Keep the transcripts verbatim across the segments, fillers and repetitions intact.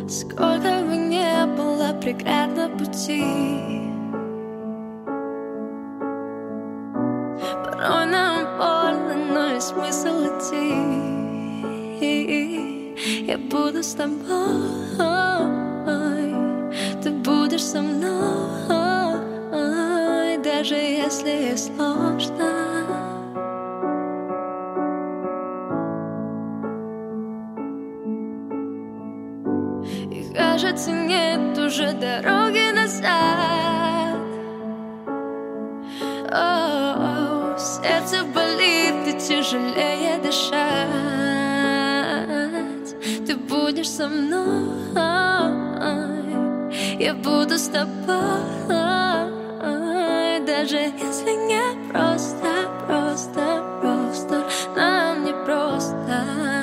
Сколько бы не было преград на пути, порой нам больно, но есть смысл идти. Я буду с тобой, ты будешь со мной, даже если сложно. И кажется, нет уже дороги назад. О-о-о, сердце болит и тяжелее дышать. Ты будешь со мной, я буду с тобой, даже если не просто, просто, просто, нам не просто.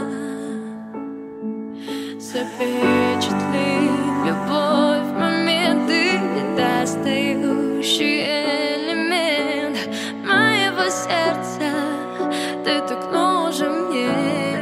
Запечатли любовь в моменты, недостающий элемент моего сердца. Ты так нужен мне.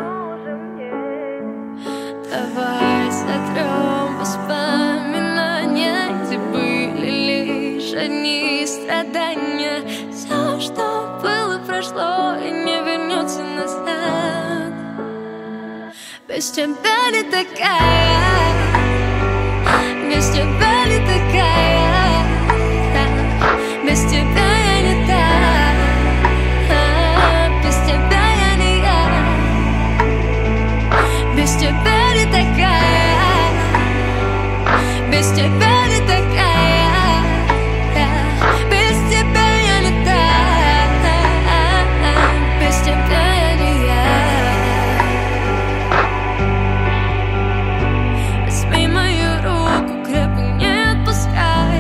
Давай сотрем воспоминания, где были лишь одни страдания. Все, что было, прошло и не вернется назад. Без тебя не такая, без тебя не такая, без тебя я не та, без тебя я не я, без тебя не такая, без тебя не такая, без тебя я не та, без тебя я не я. Возьми мою руку, крепко не отпускай.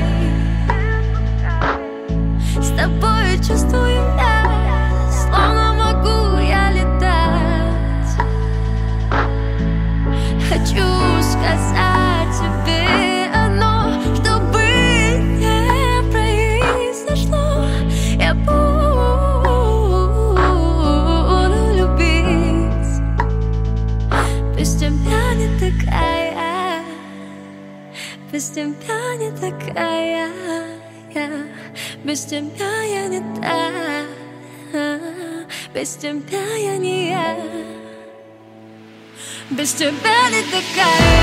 С тобой чувствую я, словно могу я летать. Хочу сказать тебе одно, чтобы не произошло. Я буду любить. Без тебя не такая, без тебя не такая, без тебя я не та, без тебя я не я, без тебя не такая.